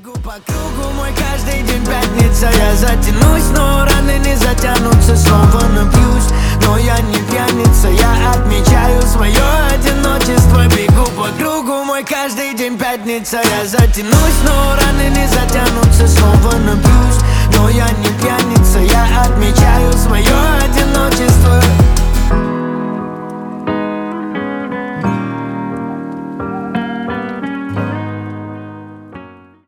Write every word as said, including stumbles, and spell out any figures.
Бегу по кругу, мой каждый день пятница. Я затянусь, но раны не затянутся. Снова напьюсь, но я не пьяница. Я отмечаю свое одиночество. Бегу по кругу, мой каждый день пятница. Я затянусь, но раны не затянутся. Снова напьюсь, но я не пьяница. Я отмечаю свое одиночество.